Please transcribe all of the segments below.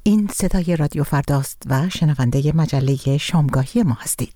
این صدای رادیو فرداست و شنونده مجله شامگاهی ما هستید.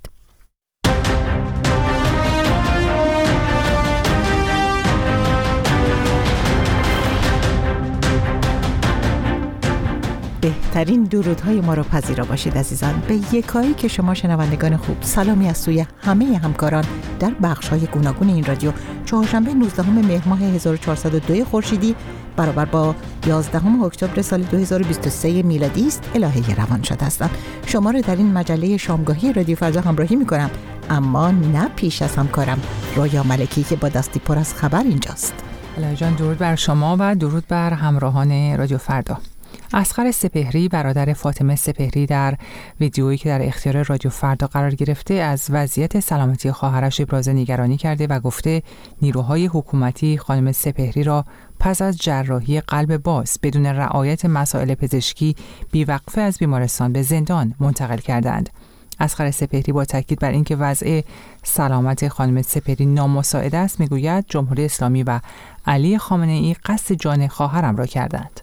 بهترین درودهای ما رو پذیرا باشید عزیزان. به یکایی که شما شنوندگان خوب، سلامی از سوی همه همکاران در بخش‌های گوناگون این رادیو. چهارشنبه 19 مهر ماه 1402 خورشیدی برابر با 11 اکتبر سال 2023 میلادی است. الهه روان شد هستم. شما رو در این مجله شامگاهی رادیو فردا همراهی می‌کنم، اما نه پیش از همکارم رویا ملکی که با دستی پر از خبر اینجاست. الهه جان، درود بر شما و درود بر همراهان رادیو فردا. اصغر سپهری برادر فاطمه سپهری در ویدیویی که در اختیار رادیو فردا قرار گرفته از وضعیت سلامتی خواهرش ابراز نگرانی کرده و گفته نیروهای حکومتی خانم سپهری را پس از جراحی قلب باز بدون رعایت مسائل پزشکی بیوقفه از بیمارستان به زندان منتقل کردند. اصغر سپهری با تاکید بر اینکه وضع سلامت خانم سپهری نامساعد است میگوید جمهوری اسلامی و علی خامنه‌ای قصد جان خواهرم را کردند.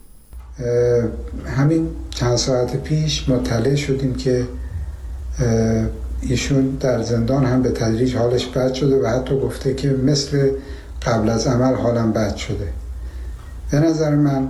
همین چند ساعت پیش مطلع شدیم که ایشون در زندان هم به تدریج حالش بد شده و حتی گفته که مثل قبل از عمل حالم بد شده. به نظر من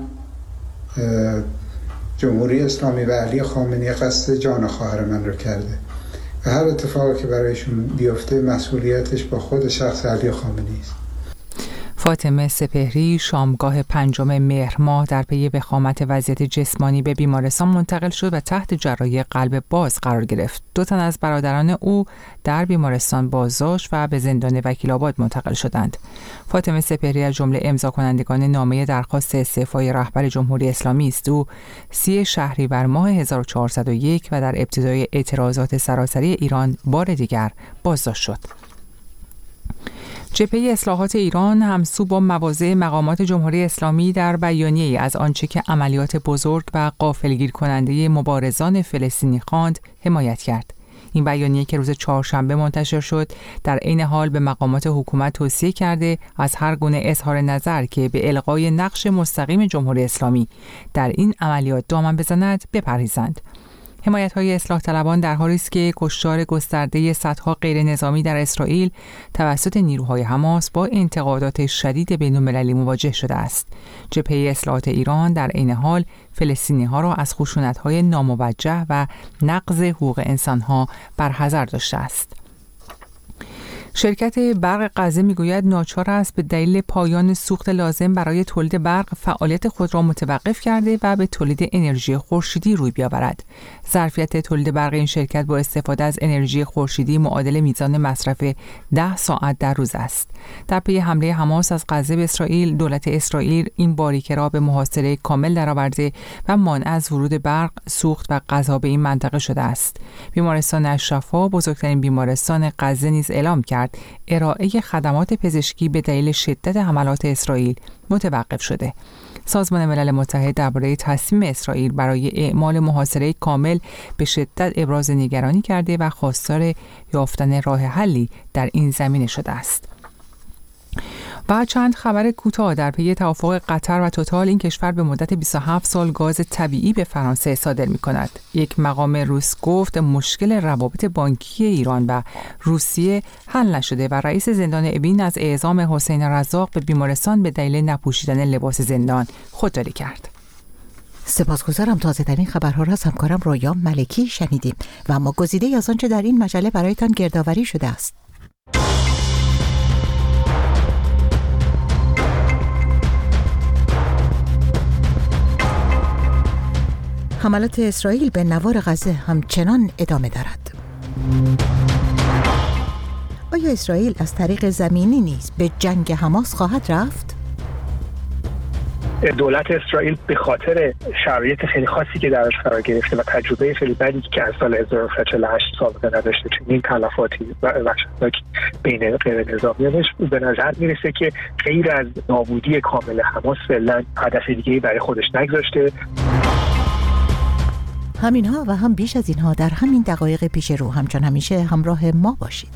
جمهوری اسلامی و علی خامنه‌ای قصد جان خواهر من رو کرده و هر اتفاقی که برایشون بیفته مسئولیتش با خود شخص علی خامنه‌ای است. فاطمه سپهری شامگاه 5 مهر ماه در پی وخامت وضعیت جسمانی به بیمارستان منتقل شد و تحت جراحی قلب باز قرار گرفت. 2 تن از برادران او در بیمارستان بازداشت و به زندان وکیل‌آباد منتقل شدند. فاطمه سپهری از جمله امضا کنندگان نامه درخواست استعفای رهبر جمهوری اسلامی است. او 30 شهریور ماه 1401 و در ابتدای اعتراضات سراسری ایران بار دیگر بازداشت شد. جبهه اصلاحات ایران همسو با مواضع مقامات جمهوری اسلامی در بیانیه‌ای از آنچه که عملیات بزرگ و غافلگیر کننده مبارزان فلسطینی خواند حمایت کرد. این بیانیه که روز چهارشنبه منتشر شد در عین حال به مقامات حکومت توصیه کرده از هر گونه اظهار نظر که به الغای نقش مستقیم جمهوری اسلامی در این عملیات دامن بزند بپرهیزند. حمایت‌های اصلاح طلبان در حالی است که کشتار گسترده صدها غیر نظامی در اسرائیل توسط نیروهای حماس با انتقادات شدید بین‌المللی مواجه شده است. جبهه اصلاحات ایران در عین حال فلسطینی‌ها را از خشونت‌های ناموجه و نقض حقوق انسان‌ها برحذر داشته است. شرکت برق غزه میگوید ناچار است به دلیل پایان سوخت لازم برای تولید برق فعالیت خود را متوقف کرده و به تولید انرژی خورشیدی روی بیاورد. ظرفیت تولید برق این شرکت با استفاده از انرژی خورشیدی معادل میزان مصرف 10 ساعت در روز است. در پی حمله حماس از غزه به اسرائیل، دولت اسرائیل این باریکه را به محاصره کامل درآورده و مانع از ورود برق، سوخت و غذا به این منطقه شده است. بیمارستان الشفا، بزرگترین بیمارستان غزه نیز اعلام کرد ارائه خدمات پزشکی به دلیل شدت حملات اسرائیل متوقف شده. سازمان ملل متحد درباره تصمیم اسرائیل برای اعمال محاصره کامل به شدت ابراز نگرانی کرده و خواستار یافتن راه حلی در این زمینه شده است. و چند خبر کوتاه در پی توافق قطر و توتال، این کشور به مدت 27 سال گاز طبیعی به فرانسه صادر می‌کند. یک مقام روس گفت مشکل روابط بانکی ایران و روسیه حل نشده و رئیس زندان اوین از اعزام حسین رزاق به بیمارستان به دلیل نپوشیدن لباس زندان خودداری کرد. سپاسگزارم. تازه‌ترین خبرها را از همکارم رویا ملکی شنیدیم و اما گزیده‌ای از آنچه در این مجله برایتان گردآوری شده است. حملات اسرائیل به نوار غزه همچنان ادامه دارد. آیا اسرائیل از طریق زمینی نیز به جنگ حماس خواهد رفت؟ دولت اسرائیل به خاطر شرایط خیلی خاصی که درش قرار گرفته و تجربه خیلی بدی که از سال 1948 سابقه نداشته، چنین تلفاتی و وحشتناکی بین غیر نظامیانش، به نظر میرسه که غیر از نابودی کامل حماس فعلا هدف دیگه‌ای برای خودش نگذاشته. همینها و هم بیش از اینها در همین دقایق پیش رو. همچون همیشه همراه ما باشید.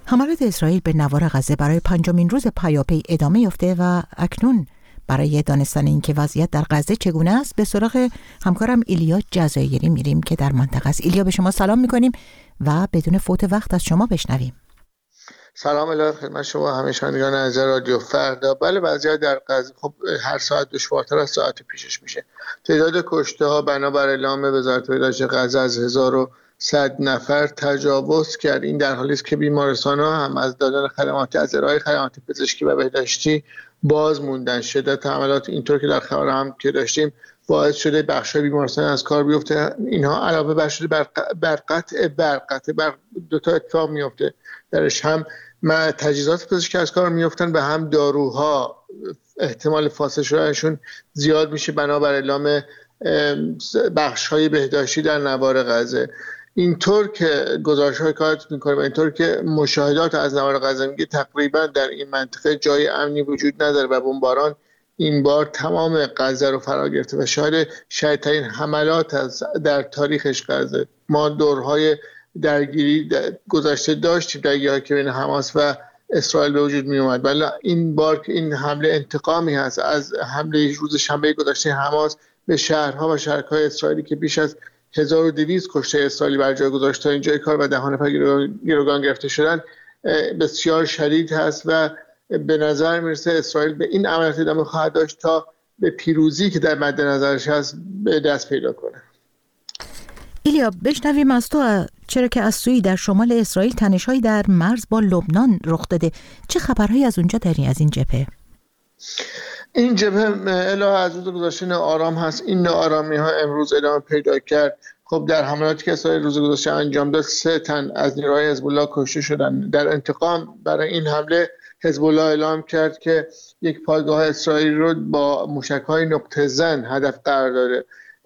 حملات اسرائیل به نوار غزه برای 5مین روز پیاپی ادامه یافته و اکنون برای دانستن اینکه وضعیت در غزه چگونه است به سراغ همکارم ایلیا جزایری میریم که در منطقه است. ایلیا، به شما سلام میکنیم و بدون فوت وقت از شما بشنویم. سلام علیکم خدمت شما همه شنوندگان عزیز رادیو فردا. بله، وضعیت در غزه خب هر ساعت دشوارتر از ساعت پیشش میشه. تعداد کشته‌ها بنابر اعلام وزارت بهداشت غزه از 1100 نفر تجاوز کرد. این در حالی است که بیمارستان‌ها هم از دادن خدمات از ارائه خدمات پزشکی و بهداشتی باز موندن. شدت حملات اینطور که در خبر هم که داشتیم باعث شده بخش‌های بیمارستان از کار بیفته. اینها علاوه بر شده بر قطع برق دو تا اتفاق میفته درش، هم تجهیزات پزشکی از کار میفتن و هم داروها احتمال فاصله شدنشون زیاد میشه بنابر اعلام بخش‌های بهداشتی در نوار غزه. اینطور که گزارش‌های کارت می‌کنه و اینطور که مشاهدات از نوار غزه میگه تقریبا در این منطقه جای امنی وجود نداره و بمباران این بار تمام غزه رو فرا گرفته و شاید شدیدترین حملات در تاریخش غزه. ما دورهای درگیری گذشته داشتیم، درگیری که بین حماس و اسرائیل به وجود می اومد، ولی این بار که این حمله انتقامی هست از حمله روز شنبه گذشته حماس به شهرها و شهرهای اسرائیلی که بیش از 1200 کشته اسرائیلی بر جای گذاشته تا اینجای کار و دهان نفر گروگان گرفته شدن بسیار شدید هست و به نظر میرسه اسرائیل به این عملیات ادامه خواهد داشت تا به پیروزی که در مد نظرش هست به دست پیدا کنه. ایلیا، بشنویم از تو، چرا که از سوی در شمال اسرائیل تنش‌هایی در مرز با لبنان رخ داده، چه خبرهایی از اونجا داری از این جبهه؟ این جبهه الی از روز گذشته آرام هست. این ناآرامی ها امروز ادامه پیدا کرد. خب در حملاتی که اسرائیل روز گذشته انجام داد 3 تن از نیروهای حزب الله کشته شدن. در انتقام برای این حمله حزب الله اعلام کرد که یک پایگاه اسرائیلی رو با موشک‌های نقطه زن هدف قرار داده.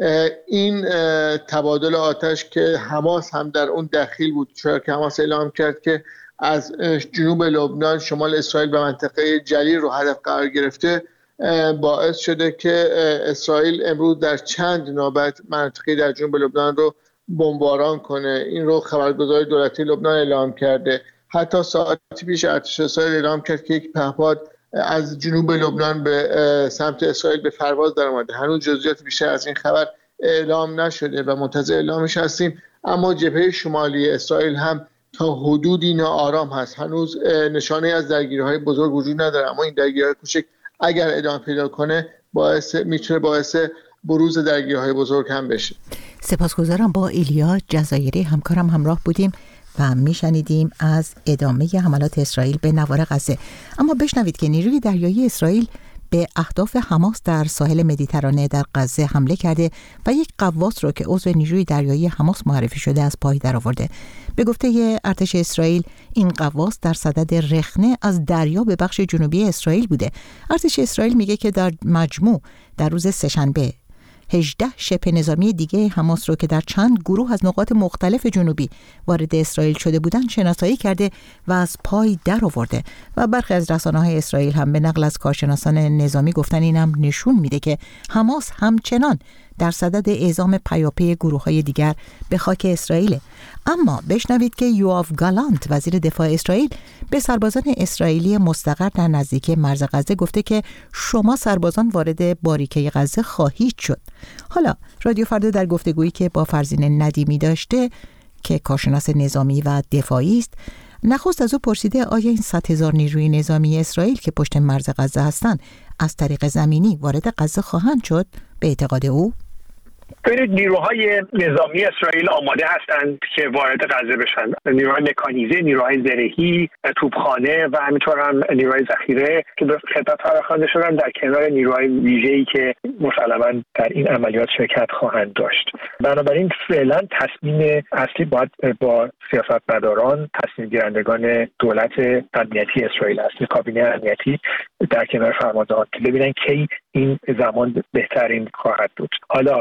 این تبادل آتش که حماس هم در اون دخیل بود، چرا که حماس اعلام کرد که از جنوب لبنان شمال اسرائیل و منطقه جلیل رو هدف قرار گرفته، باعث شده که اسرائیل امروز در چند نوبت منطقه در جنوب لبنان رو بمباران کنه. این رو خبرگزاری دولتی لبنان اعلام کرده. حتی ساعتی پیش ارتش اسرائیل اعلام کرد که یک پهپاد از جنوب لبنان به سمت اسرائیل به پرواز در اومده. هنوز جزئیات بیشتر از این خبر اعلام نشده و منتظر اعلامش هستیم، اما جبهه شمالی اسرائیل هم تا حدودی ناآرام هست. هنوز نشانه از درگیری‌های بزرگ وجود نداره، اما این درگیری‌های کوچک اگر ادامه پیدا کنه میتونه باعث بروز درگیری‌های بزرگ هم بشه. سپاسگزارم. با ایلیا جزایری همکارم همراه بودیم و میشنیدیم از ادامه حملات اسرائیل به نوار غزه. اما بشنوید که نیروی دریایی اسرائیل به اهداف حماس در ساحل مدیترانه در غزه حمله کرده و یک غواص رو که عضو نیروی دریایی حماس معرفی شده از پای درآورده. به گفته ارتش اسرائیل این غواص در صدد رخنه از دریا به بخش جنوبی اسرائیل بوده. ارتش اسرائیل میگه که در مجموع در روز سه‌شنبه 18 شبه نظامی دیگه حماس رو که در چند گروه از نقاط مختلف جنوبی وارد اسرائیل شده بودن شناسایی کرده و از پای در آورده و برخی از رسانه‌های اسرائیل هم به نقل از کارشناسان نظامی گفتن این هم نشون میده که حماس همچنان در صدد اعزام پیاپی گروه‌های دیگر به خاک اسرائیل. اما بشنوید که یوآف گالانت وزیر دفاع اسرائیل به سربازان اسرائیلی مستقر در نزدیکی مرز غزه گفته که شما سربازان وارد باریکه غزه خواهید شد. حالا رادیو فردا در گفتگویی که با فرزین ندیمی داشته که کارشناس نظامی و دفاعی است، نخست از او پرسیده آیا این 100,000 نیروی نظامی اسرائیل که پشت مرز غزه هستند از طریق زمینی وارد غزه خواهند شد. به اعتقاد او ببینید نیروهای نظامی اسرائیل آماده هستند که وارد غزه بشن. نیروهای مکانیزه، نیروهای زرهی، توپخانه و همینطور هم نیروهای ذخیره که به خدمت فراخوانده شدن در کنار نیروهای ویژه‌ای که مسلماً در این عملیات شرکت خواهند داشت. بنابراین فعلا تصمیم اصلی باید با سیاستمداران، تصمیم گیرندگان دولت امنیتی اسرائیل است، کابینه امنیتی در کنار فرماندهان که ببینن کی این زمان بهترین خواهد بود. حالا باید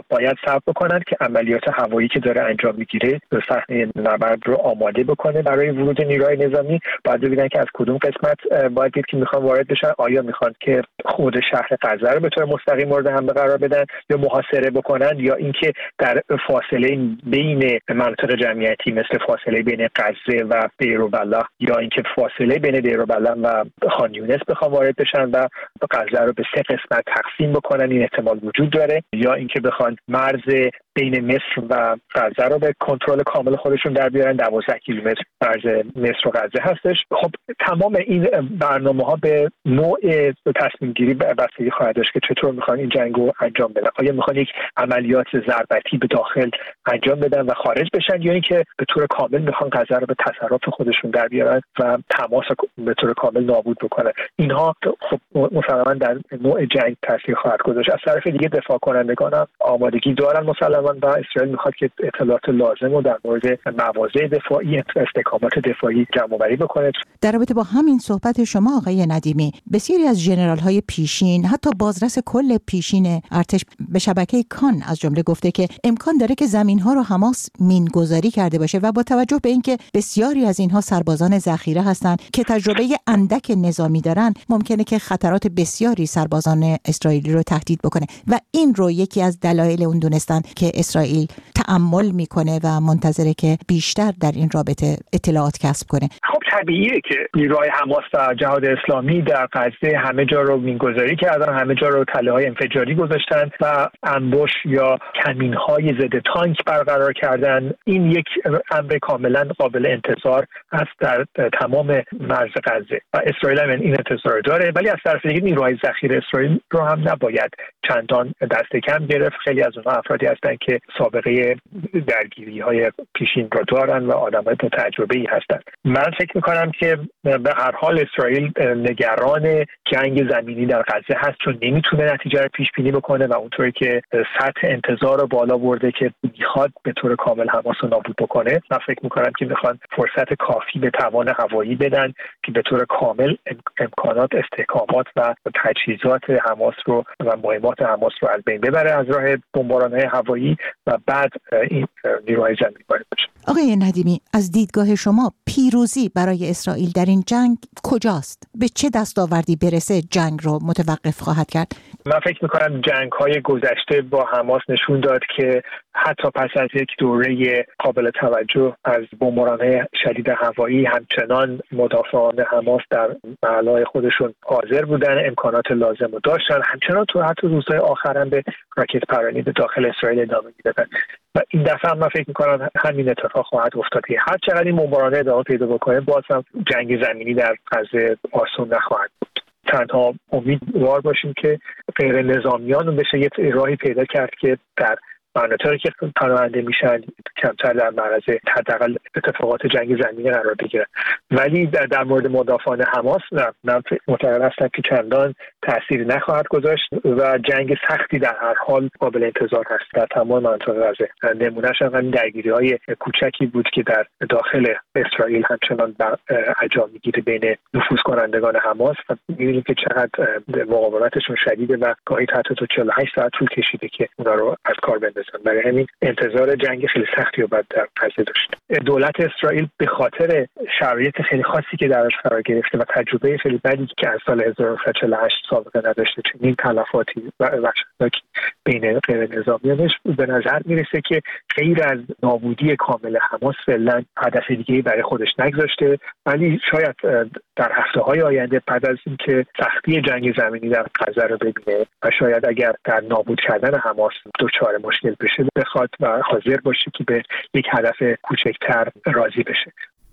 صبر بکنن که عملیات هوایی که داره انجام میگیره به صحنه نبرد رو آماده بکنه برای ورود نیروهای نظامی. باید ببینن که از کدوم قسمت باید دید که میخوان وارد بشن. آیا میخوان که خود شهر غزه رو به طور مستقیم مورد حمله قرار بدن یا محاصره بکنن، یا اینکه در فاصله بین مناطق جمعیتی مثل فاصله بین غزه و دیروبلح یا اینکه فاصله بین دیروبلح و خان یونس بخوان وارد بشن و غزه رو به 3 قسمت تقسیم بکنن. این احتمال وجود داره. یا اینکه بخوان مرز بین مصر و غزه رو به کنترل کامل خودشون در بیارن. 12 کیلومتر مرز مصر و غزه هستش. خب تمام این برنامه‌ها به نوع تصمیم گیری بستگی خواهد داشت که چطور میخوان این جنگ رو انجام بدن. آیا میخوان یک عملیات ضربتی به داخل انجام بدن و خارج بشن، یا اینکه به طور کامل میخوان غزه رو به تصرف خودشون در بیارن و تماس به طور کامل نابود بکنن. اینها خب مسلماً در نوع جنگ تاثیر خواهد گذاشت. از طرف دیگه دفاع کنندگان هم آمادگی دارن مسلماً و اسرائیل میخواد که اطلاعات لازم رو در مورد مواضع دفاعی، استحکامات دفاعی جمع‌آوری بکنه. در رابطه با همین صحبت شما آقای ندیمی، بسیاری از ژنرال‌های پیشین، حتی بازرس کل پیشین ارتش به شبکه کان از جمله گفته که امکان داره که زمین‌ها رو حماس مین‌گذاری کرده باشه و با توجه به اینکه بسیاری از اینها سربازان ذخیره هستند که تجربه اندک نظامی دارن، ممکنه که خطرات بسیاری سربازان اسرائیلی رو تهدید بکنه و این رو یکی از دلایل اون دونستن که اسرائیل تأمل میکنه و منتظره که بیشتر در این رابطه اطلاعات کسب کنه. خب طبیعیه که نیروهای حماس و جهاد اسلامی در غزه همه جا رو مینگذاری کردن، همه جا رو تله‌های انفجاری گذاشتن و انبوش یا کمین‌های ضد تانک برقرار کردن. این یک امر کاملا قابل انتظار است در تمام مرز غزه و اسرائیل هم این انتظار داره. ولی از طرف دیگه نیروهای ذخیره اسرائیل رو هم نباید چندان دست کم گرفت. خیلی از اونها افرادی هستن که سابقه درگیری‌های پیشین رو دارن و آدمای با تجربه‌ای هستن. من فکر می‌کنم که به هر حال اسرائیل نگران جنگ زمینی در غزه هست، چون نمیتونه نتیجه رو پیش بینی بکنه و اونطوری که سطح انتظار رو بالا برده که میخواد به طور کامل حماس رو نابود بکنه. من فکر می‌کنم که میخوان فرصت کافی به توان هوایی بدن که به طور کامل امکانات، استحکامات و تجهیزات حماس رو و مهمات حماس رو از بین ببره از راه بمباران‌های هوایی و بعد این نیروهای زمینی وارد بشه. آقای ندیمی، از دیدگاه شما پیروزی برای اسرائیل در این جنگ کجاست؟ به چه دستاوردی برسه جنگ رو متوقف خواهد کرد؟ من فکر می‌کنم جنگ‌های گذشته با حماس نشون داد که حتی پس از یک دوره قابل توجه از بمباران‌های شدید هوایی، همچنان مدافعان حماس در معلای خودشون حاضر بودن، امکانات لازم رو داشتن، همچنان تو حتی روزهای آخر هم به راکت پرانی به داخل اسرائیل ادامه میدادن. و این دفعه من فکر می‌کنم همین اتفاق خواهد افتاد. هر چقدر این بمبارانه ادامه پیدا بکنه، باز هم جنگ زمینی در غزه آسون نخواهد بود. تنها امیدوار باشیم که غیر نظامیان بشه یه راهی پیدا کرد که در مناطقی که پناهنده میشن کمتر در معرض حداقل اتفاقات جنگ زمینی قرار بگیرن. ولی در مورد مدافعان حماس من معتقد هستم که چندان تأثیری نخواهد گذاشت و جنگ سختی در هر حال قابل انتظار هست در تمام مناطق غزه. نمونهش هم درگیری‌های کوچکی بود که در داخل اسرائیل همچنان انجام میگیره بین نفوذ کنندگان حماس و می‌بینیم که چقدر مقاومتشون شدیده و گاهی حتی تا 48 ساعت طول کشیده که اونا رو از کار بندازن. برای همین انتظار جنگ خیلی سختی رو بعد در غزه داشت. دولت اسرائیل به خاطر شرایط خیلی خاصی که درش قرار گرفته و تجربه خیلی بدی که از سال 1948 سابقه نداشته، چنین تلفاتی و وحشتناکی بین غیر نظامیانش، به نظر میرسه که غیر از نابودی کامل حماس فعلا هدف دیگه‌ای برای خودش نگذاشته. ولی شاید در هفته‌های آینده بعد از اینکه سختی جنگ زمینی در غزه رو ببینه و شاید اگر در نابود کردن حماس دچار مشکل بشه، بخواد و حاضر باشه که به یک هدف کوچکتر راضی بشه.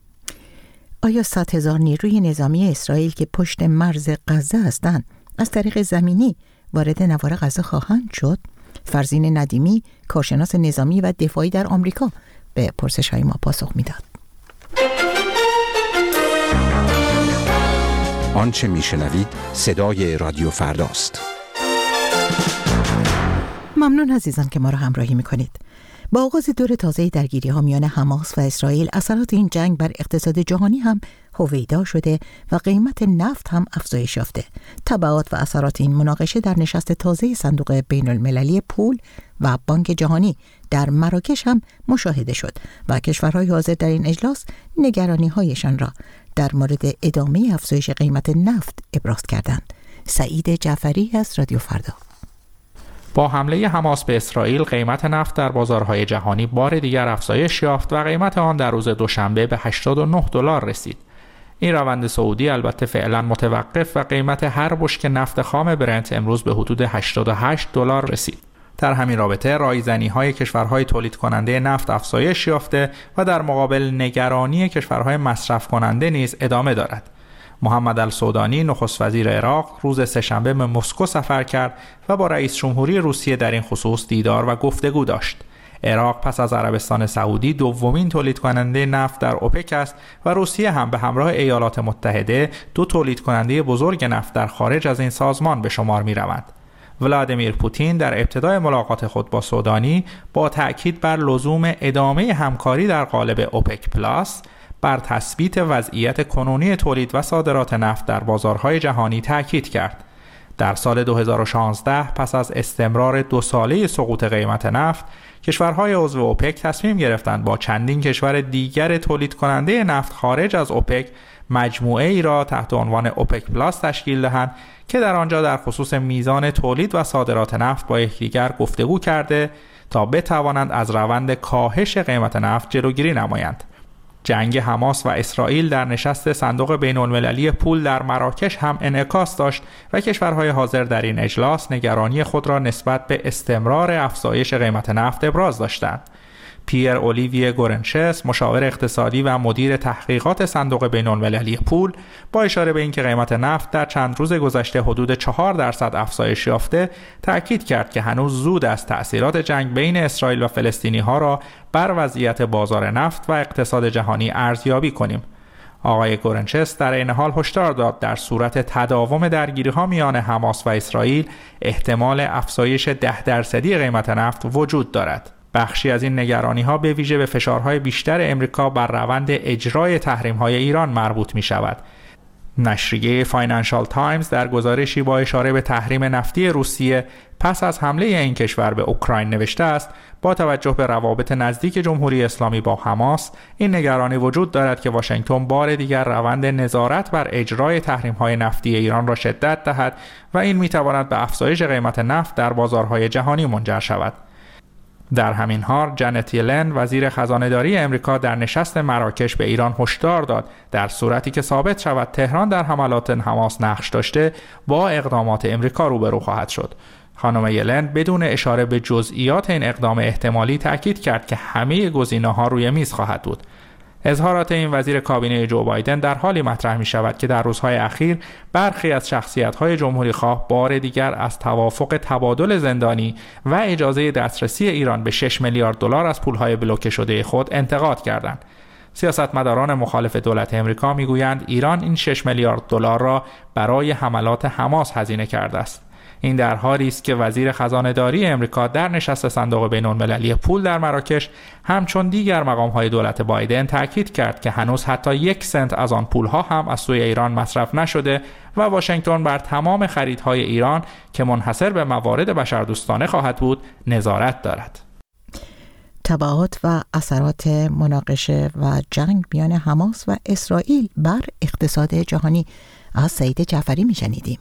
آیا 100,000 نیروی نظامی اسرائیل که پشت مرز غزه هستند از طریق زمینی وارد نوار غزه خواهند شد؟ فرزین ندیمی، کارشناس نظامی و دفاعی در آمریکا، به پرسش‌های ما پاسخ میداد. آنچه میشنوید صدای رادیو فرداست. ممنون عزیزان که ما را همراهی میکنید. با آغاز دور تازه درگیری‌ها میان حماس و اسرائیل، اثرات این جنگ بر اقتصاد جهانی هم هویدا شده و قیمت نفت هم افزایش یافته. تبعات و اثرات این مناقشه در نشست تازه صندوق بین‌المللی پول و بانک جهانی در مراکش هم مشاهده شد و کشورهای حاضر در این اجلاس نگرانی‌هایشان را در مورد ادامه افزایش قیمت نفت ابراز کردند. سعید جعفری از رادیو فردا. با حمله حماس به اسرائیل، قیمت نفت در بازارهای جهانی بار دیگر افزایش یافت و قیمت آن در روز دوشنبه به $89 رسید. این روند صعودی البته فعلا متوقف و قیمت هر بشکه نفت خام برنت امروز به حدود $88 رسید. در همین رابطه رایزنی‌های کشورهای تولید کننده نفت افزایش یافته و در مقابل نگرانی کشورهای مصرف کننده نیز ادامه دارد. محمد السودانی نخست وزیر عراق روز سه‌شنبه به مسکو سفر کرد و با رئیس جمهوری روسیه در این خصوص دیدار و گفتگو داشت. عراق پس از عربستان سعودی دومین تولید کننده نفت در اوپک است و روسیه هم به همراه ایالات متحده دو تولید کننده بزرگ نفت در خارج از این سازمان به شمار می‌روند. ولادیمیر پوتین در ابتدای ملاقات خود با سودانی با تأکید بر لزوم ادامه همکاری در قالب اوپک پلاس بر تثبیت وضعیت کنونی تولید و صادرات نفت در بازارهای جهانی تأکید کرد. در سال 2016 پس از استمرار 2 ساله سقوط قیمت نفت، کشورهای عضو اوپک تصمیم گرفتند با چندین کشور دیگر تولید کننده نفت خارج از اوپک مجموعه ای را تحت عنوان اوپک پلاس تشکیل دهند که در آنجا در خصوص میزان تولید و صادرات نفت با یکدیگر گفتگو کرده تا بتوانند از روند کاهش قیمت نفت جلوگیری نمایند. جنگ حماس و اسرائیل در نشست صندوق بین‌المللی پول در مراکش هم انعکاس داشت و کشورهای حاضر در این اجلاس نگرانی خود را نسبت به استمرار افزایش قیمت نفت ابراز داشتند. پیر اولیویه گورنچس، مشاور اقتصادی و مدیر تحقیقات صندوق بین‌المللی پول، با اشاره به اینکه قیمت نفت در چند روز گذشته حدود 4% افزایش یافته، تأکید کرد که هنوز زود است تأثیرات جنگ بین اسرائیل و فلسطینی‌ها را بر وضعیت بازار نفت و اقتصاد جهانی ارزیابی کنیم. آقای گورنچس در این حال هشدار داد در صورت تداوم درگیری‌ها میان حماس و اسرائیل احتمال افزایش 10% قیمت نفت وجود دارد. بخشی از این نگرانی‌ها به ویژه به فشارهای بیشتر امریکا بر روند اجرای تحریم‌های ایران مربوط می‌شود. نشریه فاینانشال تایمز در گزارشی با اشاره به تحریم نفتی روسیه پس از حمله این کشور به اوکراین نوشته است: با توجه به روابط نزدیک جمهوری اسلامی با حماس، این نگرانی وجود دارد که واشنگتن بار دیگر روند نظارت بر اجرای تحریم‌های نفتی ایران را شدت دهد و این می‌تواند به افزایش قیمت نفت در بازارهای جهانی منجر شود. در همین حال جنت یلن وزیر خزانه‌داری امریکا در نشست مراکش به ایران هشدار داد در صورتی که ثابت شود تهران در حملات حماس نقش داشته با اقدامات امریکا روبرو خواهد شد. خانم یلن بدون اشاره به جزئیات این اقدام احتمالی تأکید کرد که همه گزینه‌ها روی میز خواهد بود. اظهارات این وزیر کابینه جو بایدن در حالی مطرح می شود که در روزهای اخیر برخی از شخصیت‌های جمهوری‌خواه بار دیگر از توافق تبادل زندانی و اجازه دسترسی ایران به 6 میلیارد دلار از پول‌های بلوکه شده خود انتقاد کردند. سیاستمداران مخالف دولت امریکا می‌گویند ایران این 6 میلیارد دلار را برای حملات حماس هزینه کرده است. این در حالی است که وزیر خزانه‌داری امریکا در نشست صندوق بین‌المللی پول در مراکش همچون دیگر مقام‌های دولت بایدن تاکید کرد که هنوز حتی 1 سنت از آن پول‌ها هم از سوی ایران مصرف نشده و واشنگتن بر تمام خریدهای ایران که منحصر به موارد بشردوستانه خواهد بود نظارت دارد. تبعات و اثرات مناقشه و جنگ میان حماس و اسرائیل بر اقتصاد جهانی از سعید جعفری میشنیدیم.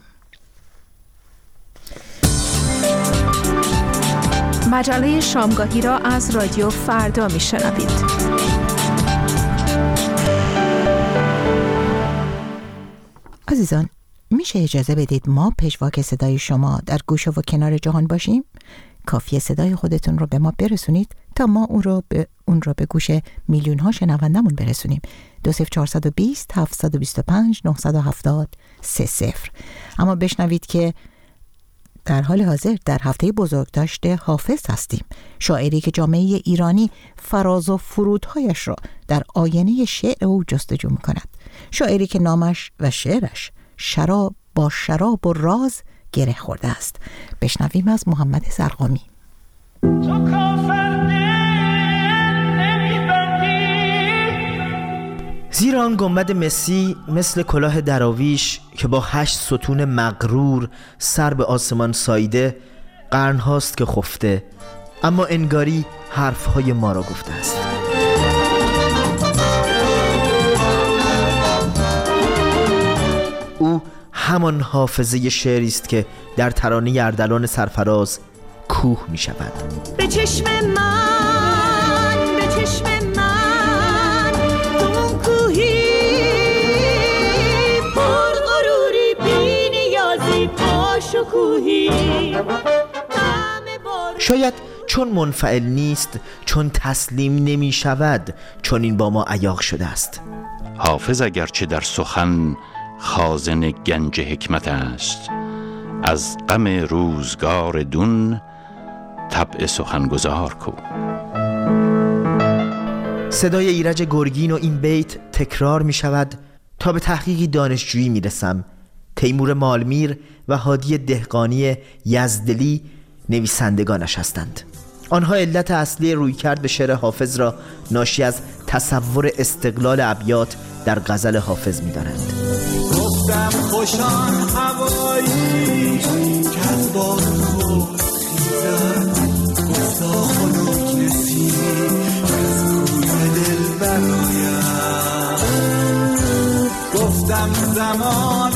مجله شامگاهی را از رادیو فردا میشنوید. عزیزان، میشه اجازه بدید ما پژواک صدای شما در گوش و کنار جهان باشیم؟ کافیه صدای خودتون رو به ما برسونید تا ما اون رو به گوش میلیون ها شنوندمون برسونیم. 20420 725 970 30. اما بشنوید که در حال حاضر در هفته بزرگداشت حافظ هستیم، شاعری که جامعه ایرانی فراز و فرودهایش را در آینه شعر او جستجو می‌کند، شاعری که نامش و شعرش شراب با شراب و راز گره خورده است. بشنویم از محمد زرقامی. تو کافر زیرا آن گنبد مسی مثل کلاه دراویش که با 8 ستون مغرور سر به آسمان ساییده قرنهاست که خفته، اما انگاری حرفهای ما را گفته است. او همان حافظه شعری است که در ترانه اردلان سرفراز کوه می شود. به چشم من، به چشم من، تو اون کوهی پر غروری بی نیازی پاشکوهی. شاید چون منفعل نیست، چون تسلیم نمی شود، چون این با ما عیاق شده است. حافظ اگرچه در سخن خازن گنج حکمت است، از غم روزگار دون طبع سخنگزار کو. صدای ایرج گرگین و این بیت تکرار می شود تا به تحقیقی دانشجویی می رسم. تیمور مالمیر و هادی دهقانی یزدلی نویسندگانش هستند. آنها علت اصلی رویکرد به شعر حافظ را ناشی از تصور استقلال ابیات در غزل حافظ می دانند. گفتم خوشان هوایی که از باد خود خیزد، گفتا خنک نسی از کوی دل برایم. گفتم زمان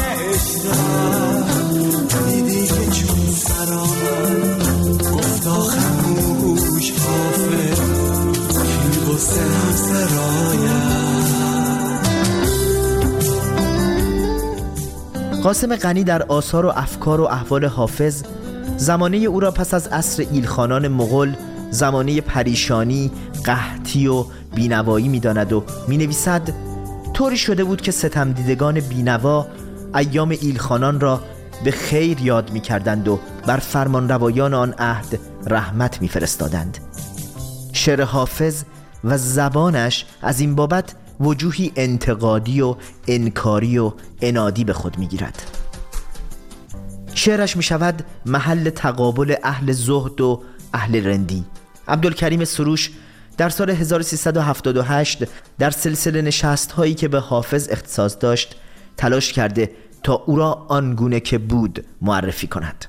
عشقم دیدی که چون سر آمد، گفتا خموش حافظ که بسته هم سرایم. قاسم غنی در آثار و افکار و احوال حافظ زمانه او را پس از عصر ایلخانان مغول زمانه پریشانی، قحطی و بینوایی می‌داند و می‌نویسد طوری شده بود که ستمدیدگان بینوا ایام ایلخانان را به خیر یاد می‌کردند و بر فرمانروایان آن عهد رحمت می‌فرستادند. شعر حافظ و زبانش از این بابت وجوهی انتقادی و انکاری و عنادی به خود می‌گیرد. شعرش می‌شود محل تقابل اهل زهد و اهل رندی. عبدالکریم سروش در سال 1378 در سلسله نشست‌هایی که به حافظ اختصاص داشت تلاش کرده تا او را آنگونه که بود معرفی کند.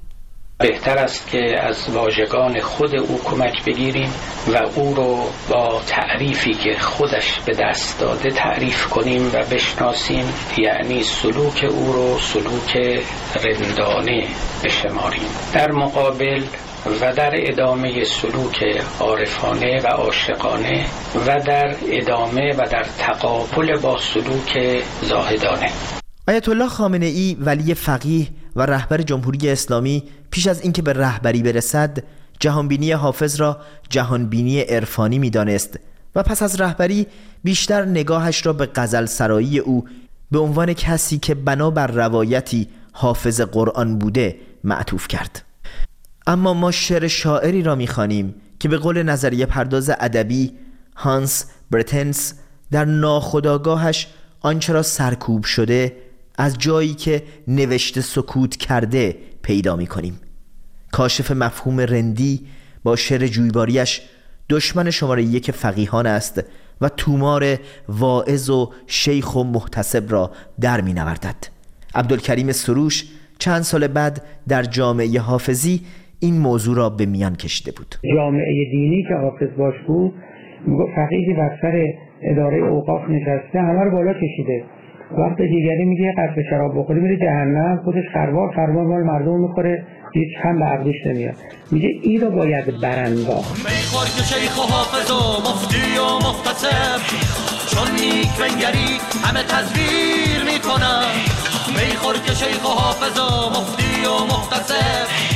بهتر است که از واژگان خود او کمک بگیریم و او رو با تعریفی که خودش به دست داده تعریف کنیم و بشناسیم، یعنی سلوک او رو سلوک رندانه بشماریم، در مقابل و در ادامه سلوک عارفانه و عاشقانه و در ادامه و در تقابل با سلوک زاهدانه. آیت الله خامنه ای ولی فقیه و رهبر جمهوری اسلامی پیش از اینکه به رهبری برسد جهانبینی حافظ را جهانبینی عرفانی می‌دانست و پس از رهبری بیشتر نگاهش را به غزل سرایی او به عنوان کسی که بنابر روایتی حافظ قرآن بوده معطوف کرد. اما ما شعر شاعری را می‌خوانیم که به قول نظریه پرداز ادبی هانس برتنس در ناخودآگاهش آنچه را سرکوب شده از جایی که نوشته سکوت کرده پیدا می‌کنیم. کاشف مفهوم رندی با شعر جویباریش دشمن شماره 1 فقیهان است و تومار واعظ و شیخ و محتسب را در می‌نوردد. عبدالکریم سروش چند سال بعد در جامعه حافظی این موضوع را به میان کشیده بود. جامعه دینی که حافظ باش بود میگفت فقیهی بر سر اداره اوقاف نشسته همه رو بالا کشیده، وقت دیگری میگه قصد شراب بخوری میره جهنم، خودش خروار مال مردم میخوره، هیچ هم به عقلش نمیاد. میگه این رو باید برانداخت. میخور که شیخ و حافظ و مفتی و محتسب چون نیک بنگری همه تزویر میکنن. میخور که شیخ و حافظ و مفتی و محتسب.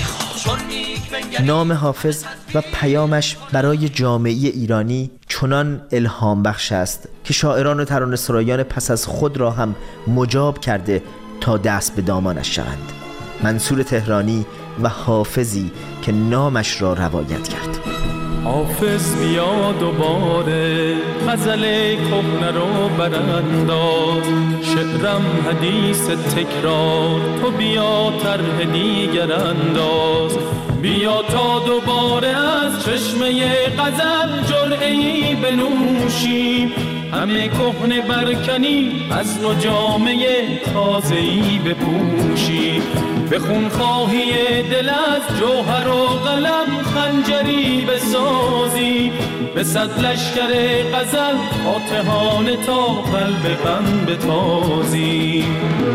نام حافظ و پیامش برای جامعه ایرانی چنان الهام بخش است که شاعران و ترانه سرایان پس از خود را هم مجاب کرده تا دست به دامانش شوند. منصور تهرانی و حافظی که نامش را روایت کرد. حافظ بیا دوباره غزل کهنه رو برانداز، شعرم حدیث تکرار، تو بیا طرح دیگر انداز. بیا تا دوباره از چشمه غزل جرعه‌ای بنوشیم، همه کهنه برکنی، از نو جامعه تازه‌ای بپوشی. به خونخواهی دل از جوهر و قلم خنجری بسازی. به صد لشکر غزل فاتحانه تا قلب غم بتازی.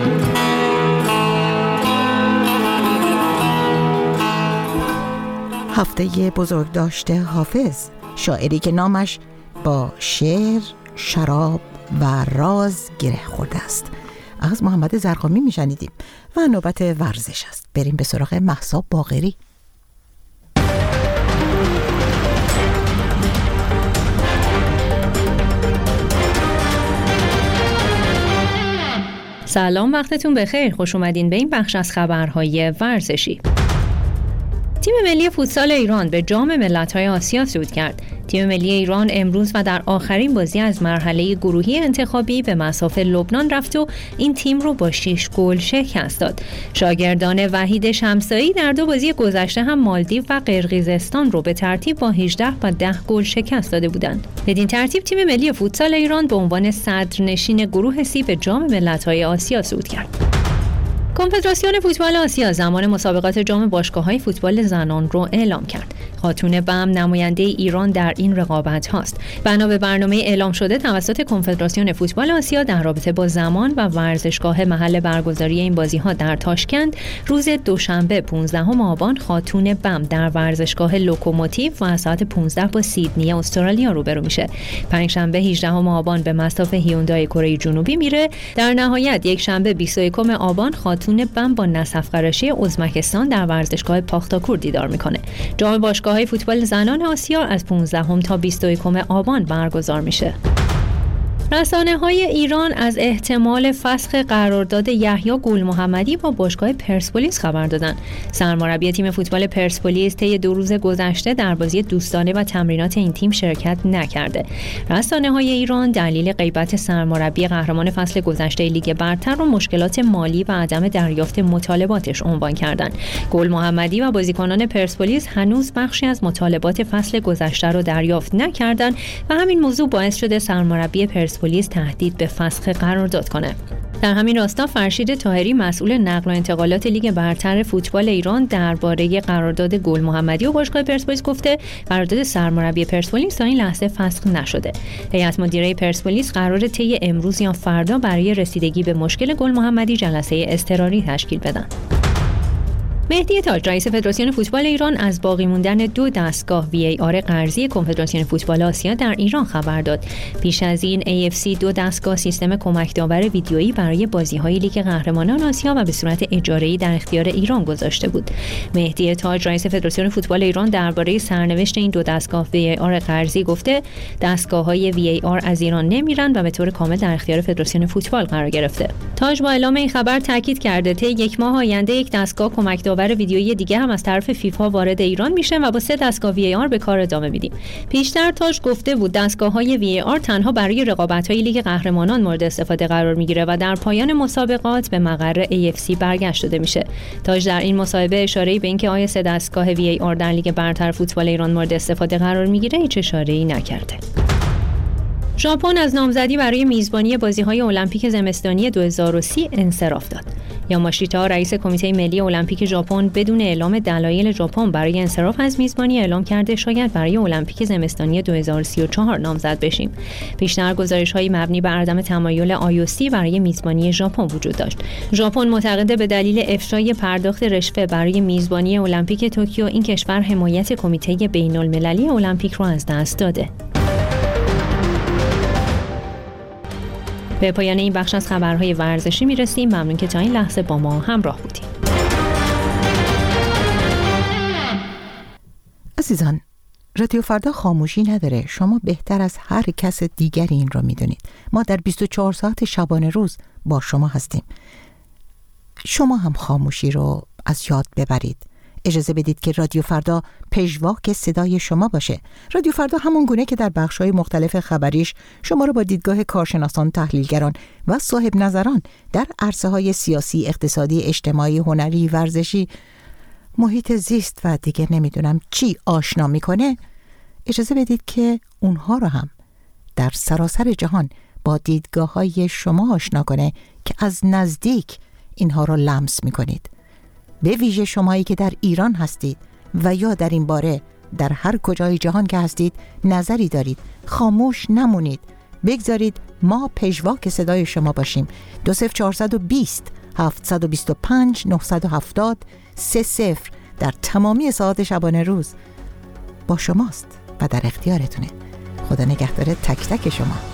هفته بزرگ داشته حافظ، شاعری که نامش با شعر، شراب و راز گره خورده است. از محمد زرقامی میشنیدیم و نوبت ورزش است. بریم به سراغ مهسا باقری. سلام، وقتتون بخیر. خوش اومدین به این بخش از خبرهای ورزشی. تیم ملی فوتسال ایران به جام ملت‌های آسیا صعود کرد. تیم ملی ایران امروز و در آخرین بازی از مرحله گروهی انتخابی به مصاف لبنان رفت و این تیم رو با 6 گل شکست داد. شاگردان وحید شمسایی در 2 بازی گذشته هم مالدیو و قرقیزستان رو به ترتیب با 18 و 10 گل شکست داده بودند. بدین ترتیب تیم ملی فوتسال ایران به عنوان صدرنشین گروه سی به جام ملت‌های آسیا صعود کرد. کنفدراسیون فوتبال آسیا زمان مسابقات جام باشگاه‌های فوتبال زنان رو اعلام کرد. خاتون بم نماینده ایران در این رقابت هاست. بنا به برنامه اعلام شده توسط کنفدراسیون فوتبال آسیا در رابطه با زمان و ورزشگاه محل برگزاری این بازی‌ها در تاشکند، روز دوشنبه 15 آبان خاتون بم در ورزشگاه لوکوموتیو و ساعت 15 با سیدنی استرالیا روبرو میشه. پنجشنبه 18 آبان به مصاف هیوندای کره جنوبی میره. در نهایت یک شنبه 21 آبان خاتون بم با نصف قرشی ازبکستان در ورزشگاه پاختاکور دیدار میکنه. جام باشگاه‌های فوتبال زنان آسیا از 15 تا 21 آبان برگزار میشه. رسانه‌های ایران از احتمال فسخ قرارداد یحیی گل محمدی با باشگاه پرسپولیس خبر دادند. سرمربی تیم فوتبال پرسپولیس طی 2 روز گذشته در بازی دوستانه و تمرینات این تیم شرکت نکرده. رسانه‌های ایران دلیل غیبت سرمربی قهرمان فصل گذشته لیگ برتر رو مشکلات مالی و عدم دریافت مطالباتش عنوان کردند. گل محمدی و بازیکنان پرسپولیس هنوز بخشی از مطالبات فصل گذشته رو دریافت نکردند و همین موضوع باعث شده سرمربی پرسپولیس تهدید به فسخ قرارداد کنه. در همین راستا فرشید طاهری مسئول نقل و انتقالات لیگ برتر فوتبال ایران درباره قرارداد گل محمدی و باشگاه پرسپولیس گفته قرارداد سرمربی پرسپولیس تا این لحظه فسخ نشده. هیئت مدیره پرسپولیس قراره طی امروز یا فردا برای رسیدگی به مشکل گل محمدی جلسه اضطراری تشکیل بدن. مهدی تاج رئیس فدراسیون فوتبال ایران از باقی موندن 2 دستگاه VAR قرضی کنفدراسیون فوتبال آسیا در ایران خبر داد. پیش از این AFC 2 دستگاه سیستم کمک داور ویدیویی برای بازی‌های لیگ قهرمانان آسیا و به صورت اجاره‌ای در اختیار ایران گذاشته بود. مهدی تاج رئیس فدراسیون فوتبال ایران درباره سرنوشت این 2 دستگاه VAR قرضی گفته دستگاه‌های VAR از ایران نمیرن و به طور کامل در اختیار فدراسیون فوتبال قرار گرفته. تاج با اعلام این خبر تاکید کرده طی 1 ماه آینده یک دستگاه کمک داور ویدیویی دیگه هم از طرف فیفا وارد ایران میشه و با 3 دستگاه VAR به کار ادامه میدیم. پیشتر تاج گفته بود دستگاه‌های VAR تنها برای رقابت‌های لیگ قهرمانان مورد استفاده قرار میگیره و در پایان مسابقات به مقر AFC برگشت داده میشه. تاج در این مصاحبه اشاره‌ای به اینکه آیا 3 دستگاه VAR در لیگ برتر فوتبال ایران مورد استفاده قرار میگیره هیچ اشاره‌ای نکرده. ژاپن از نامزدی برای میزبانی بازی‌های المپیک زمستانی 2030 انصراف داد. یاماشیتا رئیس کمیته ملی المپیک ژاپن بدون اعلام دلایل ژاپن برای انصراف از میزبانی اعلام کرده شاید برای المپیک زمستانی 2034 نامزد بشیم. بیشتر گزارش‌های مبنی بر عدم تمایل IOC برای میزبانی ژاپن وجود داشت. ژاپن معتقده به دلیل افشای پرداخت رشوه برای میزبانی المپیک توکیو این کشور حمایت کمیته بین‌المللی المپیک را از دست داده. به پایان این بخش از خبرهای ورزشی میرسیم. ممنون که تا این لحظه با ما همراه بودید. عزیزان، رادیو فردا خاموشی نداره. شما بهتر از هر کس دیگری این را میدونید. ما در 24 ساعت شبانه روز با شما هستیم. شما هم خاموشی رو از یاد ببرید. اجازه بدید که رادیو فردا پژواک صدای شما باشه. رادیو فردا همون گونه که در بخش‌های مختلف خبریش شما رو با دیدگاه کارشناسان، تحلیلگران و صاحب نظران در عرصه‌های سیاسی، اقتصادی، اجتماعی، هنری، ورزشی، محیط زیست و دیگه نمیدونم چی آشنا میکنه، اجازه بدید که اونها رو هم در سراسر جهان با دیدگاه‌های شما آشنا کنه که از نزدیک اینها را لمس می‌کنید. به ویژه شمایی که در ایران هستید و یا در این باره در هر کجای جهان که هستید نظری دارید، خاموش نمونید. بگذارید ما پژواک صدای شما باشیم. 20420 725 970 30 در تمامی ساعات شبانه روز با شماست و در اختیارتونه. خدا نگهدار تک تک شما.